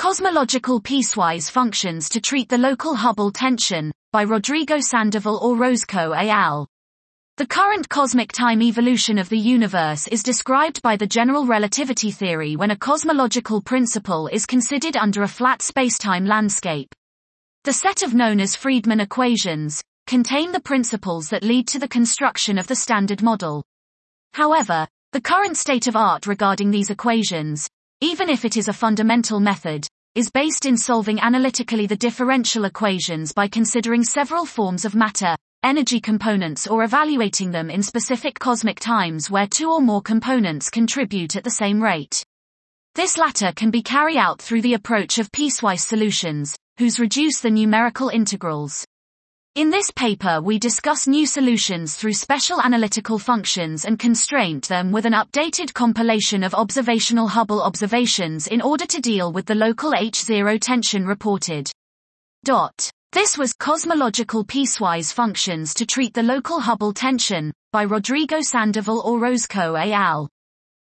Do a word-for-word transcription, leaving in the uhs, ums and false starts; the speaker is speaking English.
Cosmological Piecewise Functions to Treat the Local Hubble Tension, by Rodrigo Sandoval Orozco et al. The current cosmic time evolution of the universe is described by the general relativity theory when a cosmological principle is considered under a flat spacetime landscape. The set of known as Friedmann equations contain the principles that lead to the construction of the Standard Model. However, the current state of art regarding these equations, even if it is a fundamental method, is based in solving analytically the differential equations by considering several forms of matter, energy components, or evaluating them in specific cosmic times where two or more components contribute at the same rate. This latter can be carried out through the approach of piecewise solutions, whose reduce the numerical integrals. In this paper we discuss new solutions through special analytical functions and constraint them with an updated compilation of observational Hubble observations in order to deal with the local H zero tension reported. Dot. This was Cosmological Piecewise Functions to Treat the Local Hubble Tension, by Rodrigo Sandoval Orozco et al.